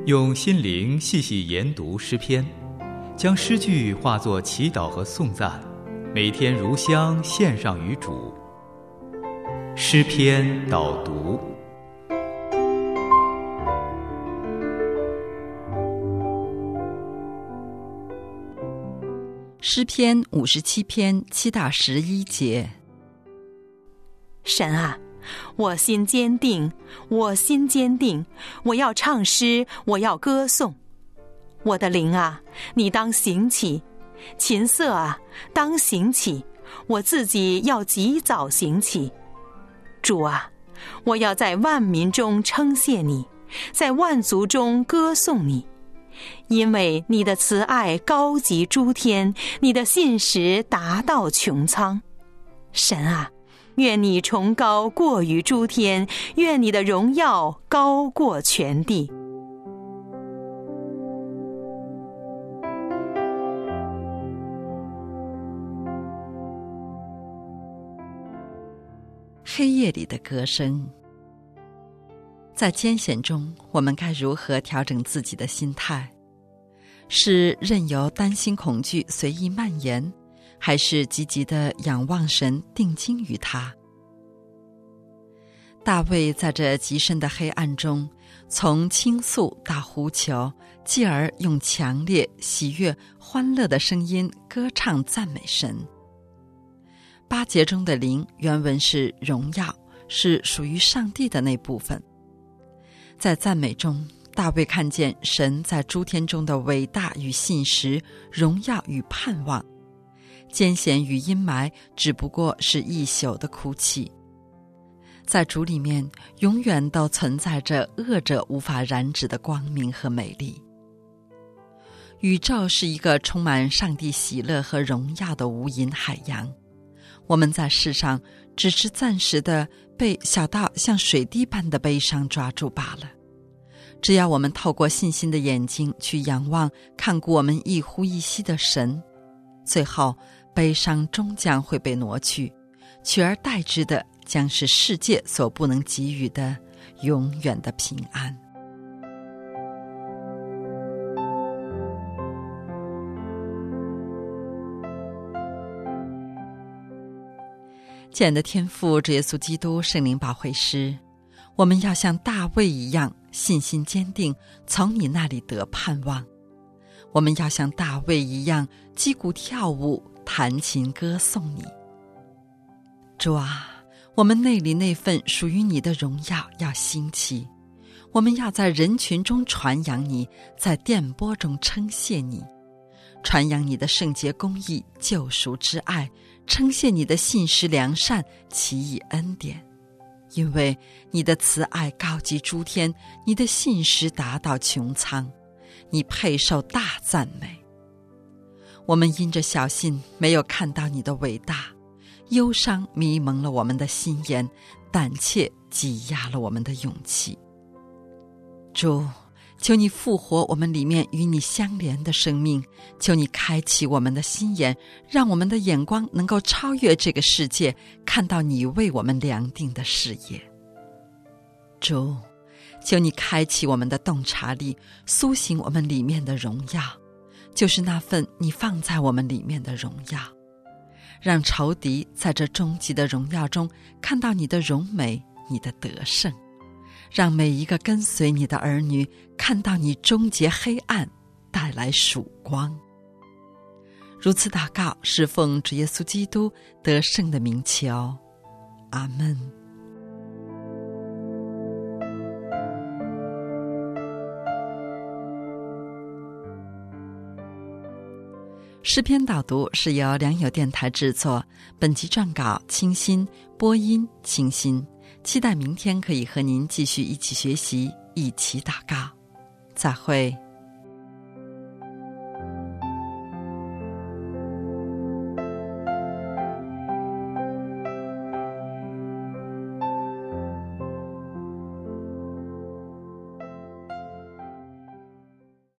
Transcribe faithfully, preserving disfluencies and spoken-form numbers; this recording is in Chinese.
用心灵细细研读诗篇，将诗句化作祈祷和颂赞，每天如香献上于主。诗篇导读。 诗篇五十七篇七到十一节。 神啊，我心坚定，我心坚定，我要唱诗，我要歌颂。我的灵啊，你当醒起；琴瑟啊，当醒起，我自己要及早醒起。主啊，我要在万民中称谢你，在万族中歌颂你。因为你的慈爱高及诸天，你的信实达到穹苍。神啊，愿你崇高过于诸天，愿你的荣耀高过全地。 黑夜里的歌声。在艰险中，我们该如何调整自己的心态？是任由担心恐惧随意蔓延，还是积极地仰望神，定睛于他？大卫在这极深的黑暗中，从倾诉到呼求，继而用强烈、喜悦、欢乐的声音歌唱赞美神。八节中的灵原文是荣耀，是属于上帝的那部分。在赞美中，大卫看见神在诸天中的伟大与信实，荣耀与盼望。艰险与阴霾只不过是一宿的哭泣。在主里面，永远都存在着恶者无法染指的光明和美丽。宇宙是一个充满上帝喜乐和荣耀的无垠海洋。我们在世上只是暂时的被小到像水滴般的悲伤抓住罢了。只要我们透过信心的眼睛去仰望看顾我们一呼一吸的神，最后悲伤终将会被挪去，取而代之的将是世界所不能给予的永远的平安。亲爱的天父，主耶稣基督圣灵保惠师，我们要像大卫一样信心坚定，从你那里得盼望。我们要像大卫一样击鼓跳舞，弹琴歌颂你。主啊，我们内里那份属于你的荣耀要兴起，我们要在人群中传扬你，在电波中称谢你，传扬你的圣洁公义、救赎之爱，称谢你的信实良善、奇异恩典。因为你的慈爱高及诸天，你的信实达到穹苍，你配受大赞美。我们因着小信没有看到你的伟大，忧伤迷蒙了我们的心眼，胆怯挤压了我们的勇气。主，求你复活我们里面与你相连的生命，求你开启我们的心眼，让我们的眼光能够超越这个世界，看到你为我们量定的事业。主，求你开启我们的洞察力，苏醒我们里面的荣耀，就是那份你放在我们里面的荣耀，让仇敌在这终极的荣耀中看到你的荣美，你的得胜，让每一个跟随你的儿女看到你终结黑暗，带来曙光。如此祷告，是奉主耶稣基督得胜的名求，阿们。诗篇导读是由良友电台制作，本集撰稿清新，播音清新。期待明天可以和您继续一起学习，一起祷告。再会。